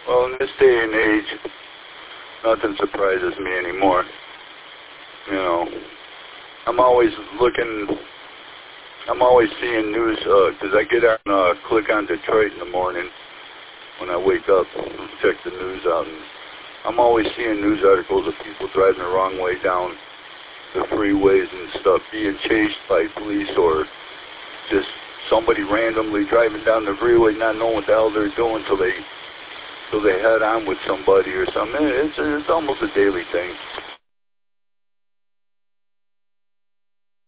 Well, in this day and age, nothing surprises me anymore. You know, I'm always seeing news, because I get on, click on Detroit in the morning when I wake up and check the news out, and I'm always seeing news articles of people driving the wrong way down the freeways and stuff, being chased by police, or just somebody randomly driving down the freeway not knowing what the hell they're doing till they head on with somebody or something. It's almost a daily thing.